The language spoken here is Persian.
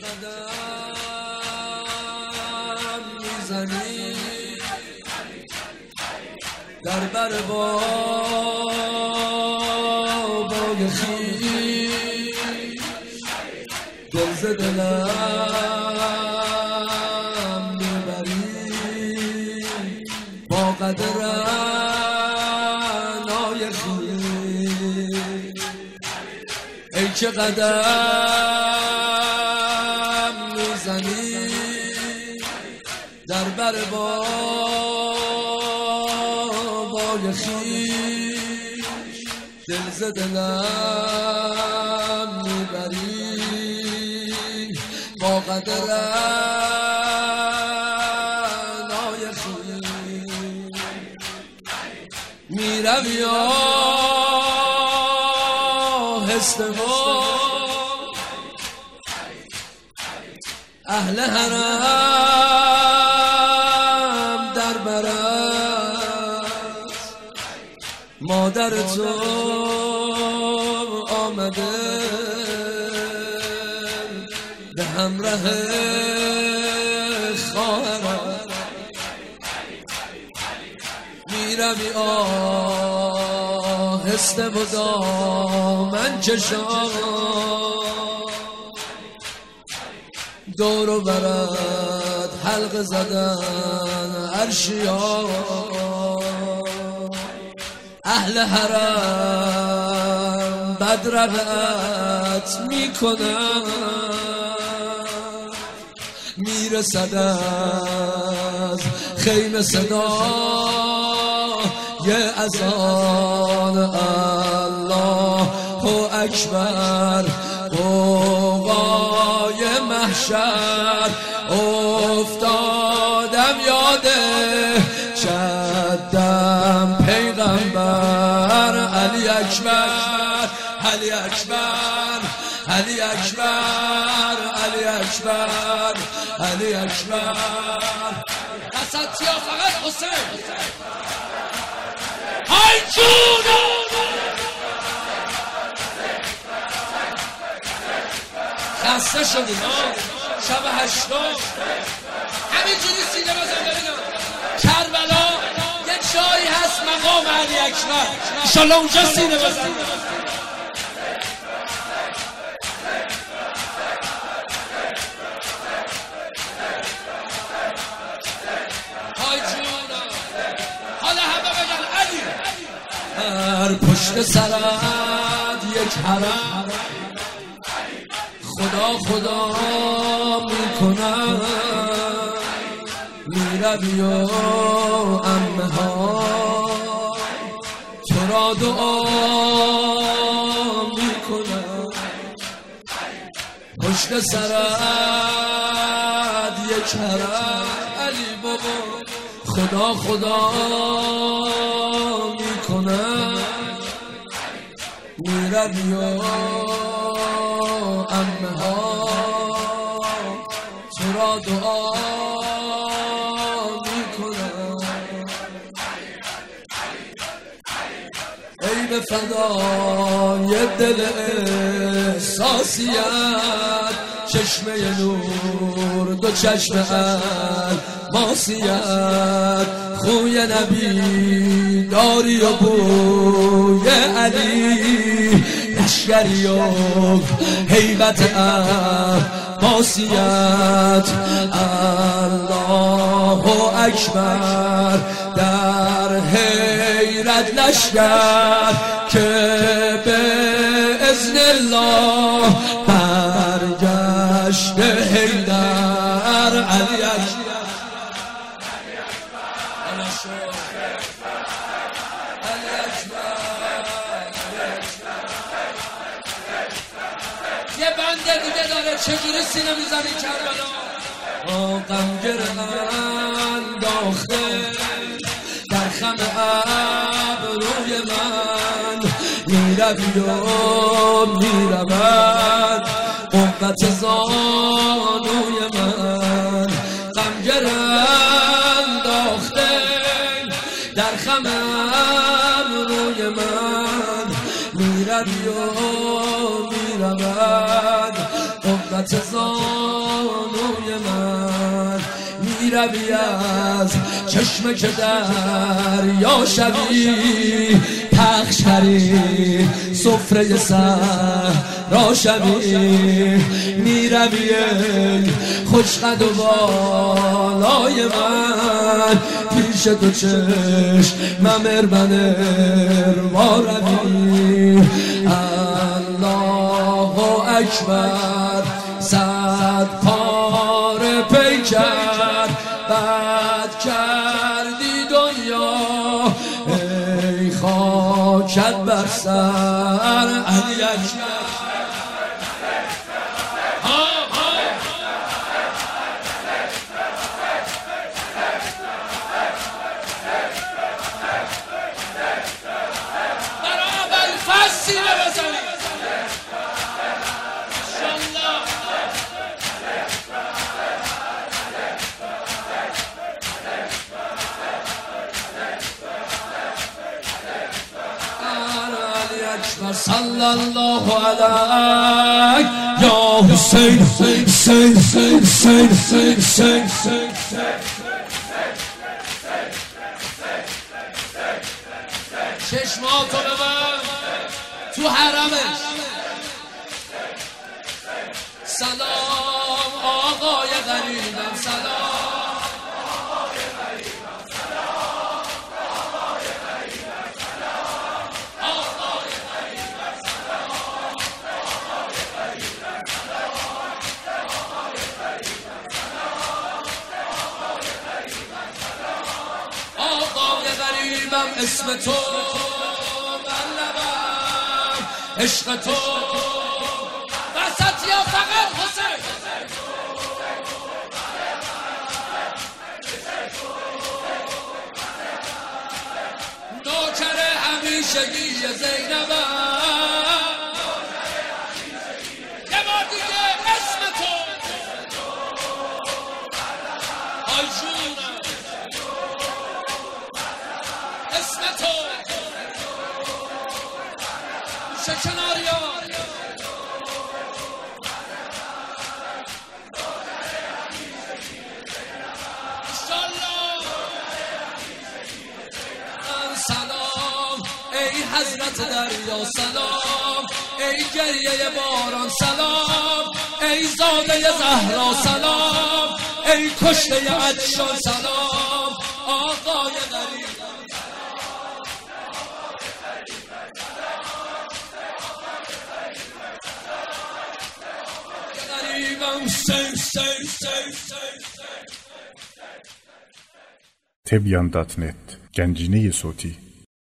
قدم میزنی در بر بابای خویش، دل ز دلم میبری با قدر رعنای خویش. ای که قدم میزنی در بر بابای خویش، دل ز دلم میبری با قدر رعنای خویش. میروی آهسته و اهل حرم در برست، مادر تو آمده به همراه خواهرم. میروی آهسته و دامن کشان، دور و برد حلقه زدن عرشیا، اهل حرم بدرقت میکنن، میرسد از خیمه صدای اذان الله اکبر. قوقای محشر افتادم یاد شدم پیغمبر. علی اکبر علی اکبر علی اکبر علی اکبر علی اکبر. حسدیا فقط حسین. های جونو خسته شدیم شب 80 همینجوری سینه بزن ببینم. کربلا یه جایی هست مقام علی اکبر، انشالله اونجا سینه بزن. های جونا حالا همه بگن علی. هر پشت سرت یک حرم خدا خدا میکنم. میروی و عمه ها تو را دعا میکنم. پشت سرت یک حرم علی بابا خدا خدا میکنم. میروی و عمه ها تو را دعا میکنم. ای به فدای دل احساسیت، چشمه نور دو چشم الماسیت، خوی نبی داری و بوی علی، لشکری و هیبت عباسیت. الله اکبر در حیرت لشکر که به اذن الله برگشت حیدر. علی اکبر یه بند دیگه داره چجوری سینه میزنی کربلا. غمگیر انداخته در خم ابروی من، میروی و میرود قوت زانوی من. غمگیر انداخته در خم ابروی من، میروی و میرود قوت وسط زانوی من میروی از چشم که دریا شوی پخش کردی سفره صحرا شوی میروی ای خوشقد و بالای من پیش تو چشم ممر روی الله اکبر صد پاره پیکر بد کردی دنیا ای خاکت بر سر علی اکبر صلی الله علیک یا حسین حسین حسین حسین چشماتو ببند تو حرمش سلام آقای غریبم سلام اسم تو بلبم عشق تو وسط یا فقط حسین نوکر همیشگی زینبم یه بار دیگه اسم تو آی جونم اسم تو شکناریا سلام ای حضرت دریا سلام ای گریه باران سلام ای زاده زهرا سلام ای کشته عطشان سلام آقای غریب Tebyan.net Gencine-i Soti